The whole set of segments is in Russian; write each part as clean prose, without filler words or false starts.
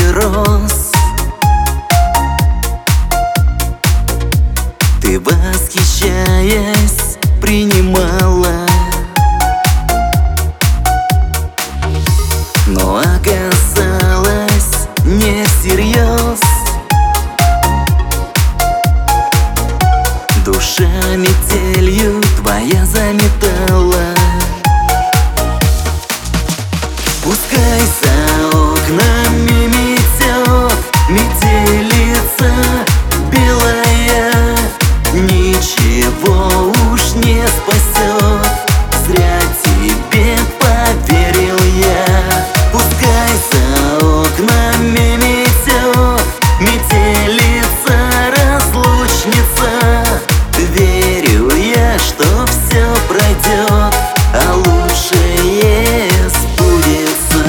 роз. Ты, восхищаясь, принимала, но оказалось не всерьез. Душа метелью твоя заметала. Пускай за окнами метет метелица белая, ничего уж не спасет, зря тебе поверил я. Пускай за окнами метет метелица разлучница, верю я, что все пройдет, а лучшее сбудется.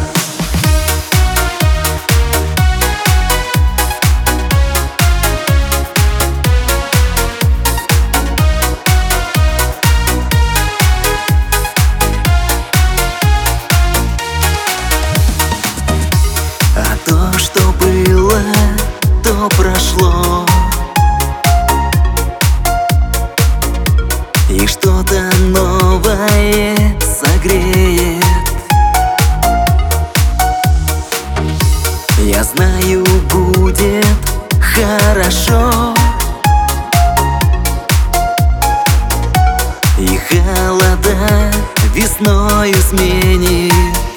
А то, что было, то прошло, и что-то новое согреет. Я знаю, будет хорошо, и холода весною сменит